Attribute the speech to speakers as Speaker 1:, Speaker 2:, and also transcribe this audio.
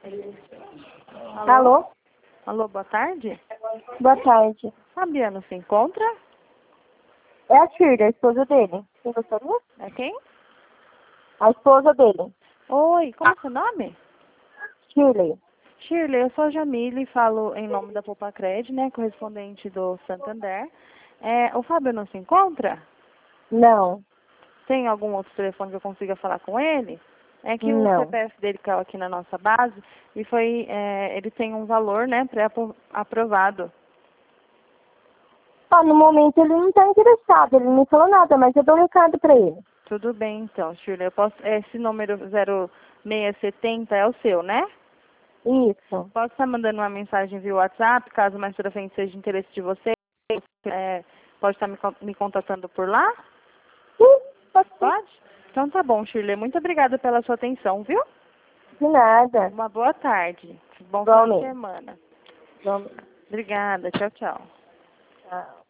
Speaker 1: Alô?
Speaker 2: Alô, boa tarde.
Speaker 1: Boa tarde.
Speaker 2: Fabiano se encontra?
Speaker 1: É a Shirley, a esposa dele. Você gostaria?
Speaker 2: É quem?
Speaker 1: A esposa dele.
Speaker 2: Oi, como é seu nome?
Speaker 1: Shirley.
Speaker 2: Shirley, eu sou a Jamile, falo em nome da Popacred, né, correspondente do Santander. O Fábio não se encontra?
Speaker 1: Não.
Speaker 2: Tem algum outro telefone que eu consiga falar com ele? É que o
Speaker 1: Não.
Speaker 2: CPF dele caiu aqui na nossa base e ele tem um valor, né, pré-aprovado.
Speaker 1: No momento ele não está interessado, ele não falou nada, mas eu dou um recado para ele.
Speaker 2: Tudo bem, então, Shirley. Esse número 0670 é o seu, né?
Speaker 1: Isso.
Speaker 2: Posso estar mandando uma mensagem via WhatsApp, caso mais pra frente seja de interesse de você? Pode estar me contatando por lá?
Speaker 1: Sim, pode ser.
Speaker 2: Pode? Então tá bom, Shirley. Muito obrigada pela sua atenção, viu?
Speaker 1: De nada.
Speaker 2: Uma boa tarde. Bom final de
Speaker 1: Igualmente.
Speaker 2: semana.
Speaker 1: Igualmente.
Speaker 2: Obrigada. Tchau, tchau.
Speaker 1: Tchau.